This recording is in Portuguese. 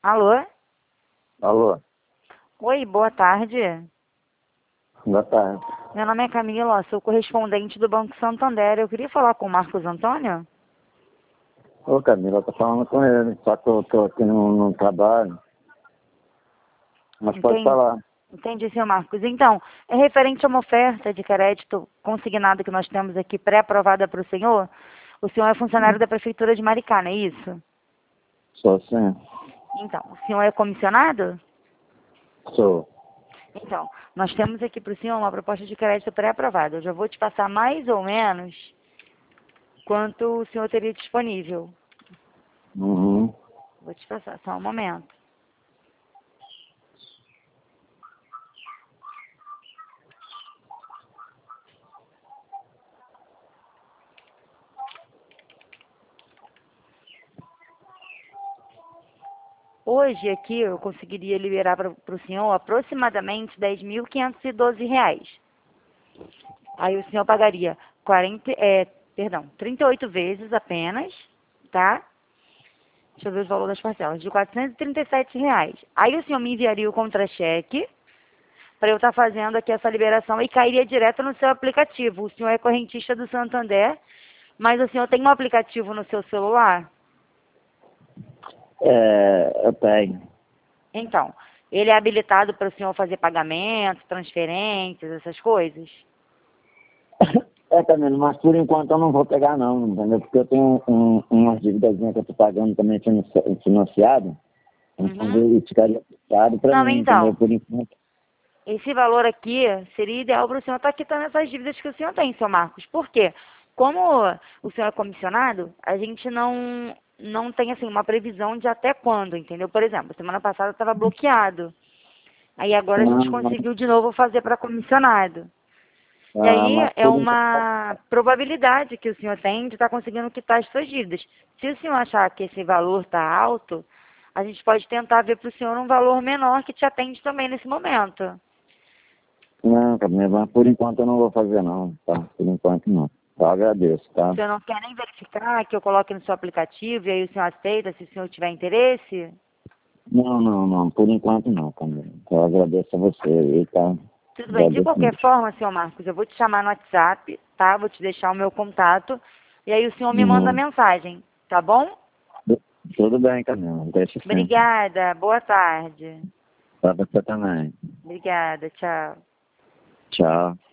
Alô? Alô, Oi, boa tarde. boa tarde. Meu nome é Camila, sou correspondente do Banco Santander. Eu queria falar com o Marcos Antônio. Ô Camila, eu tô falando com ele, só que eu tô aqui no trabalho. Mas pode Entendi, falar. entendi, senhor Marcos. Então, é referente a uma oferta de crédito consignado que nós temos aqui pré-aprovada para o senhor. O senhor é funcionário da Prefeitura de Maricá, não é isso? Sou sim. Então, o senhor é comissionado? Sou. Então, nós temos aqui para o senhor uma proposta de crédito pré-aprovada. Eu já vou te passar mais ou menos quanto o senhor teria disponível. Uhum. Vou te passar, só um momento. Hoje aqui eu conseguiria liberar para o senhor aproximadamente R$ 10.512. Aí o senhor pagaria 38 vezes apenas, tá? Deixa eu ver os valores das parcelas, de R$ 437. Aí o senhor me enviaria o contra-cheque para eu estar fazendo aqui essa liberação e cairia direto no seu aplicativo. O senhor é correntista do Santander, mas o senhor tem um aplicativo no seu celular? Eu tenho. Então, ele é habilitado para o senhor fazer pagamentos, transferências, essas coisas? Camila, mas por enquanto eu não vou pegar não, entendeu? Porque eu tenho umas dívidas que eu tô pagando também financiado. Então Uhum. ele ficaria caro pra Não, mim, entendeu? então, Por enquanto. esse valor aqui seria ideal para o senhor estar quitando essas dívidas que o senhor tem, seu Marcos. Por quê? Como o senhor é comissionado, a gente não tem, assim, uma previsão de até quando, entendeu? Por exemplo, semana passada estava bloqueado. Aí agora a gente conseguiu de novo fazer para comissionado. E aí Mas é por enquanto. uma probabilidade que o senhor tem de estar conseguindo quitar as suas dívidas. Se o senhor achar que esse valor está alto, a gente pode tentar ver para o senhor um valor menor que te atende também nesse momento. Não, Camila, mas por enquanto eu não vou fazer não, tá? Por enquanto não. Eu agradeço, O tá? senhor não quer nem verificar que eu coloque no seu aplicativo e aí o senhor aceita se o senhor tiver interesse? Não, não, não. Por enquanto não, Camila. Eu agradeço a você aí, tá? Tudo bem. De Agradeço qualquer muito. forma, senhor Marcos, eu vou te chamar no WhatsApp, tá? Vou te deixar o meu contato e aí o senhor me manda Uhum. mensagem, tá bom? Tudo bem, Camila. Deixa sim. Obrigada. Boa tarde. Pra você também. Obrigada. Tchau. Tchau.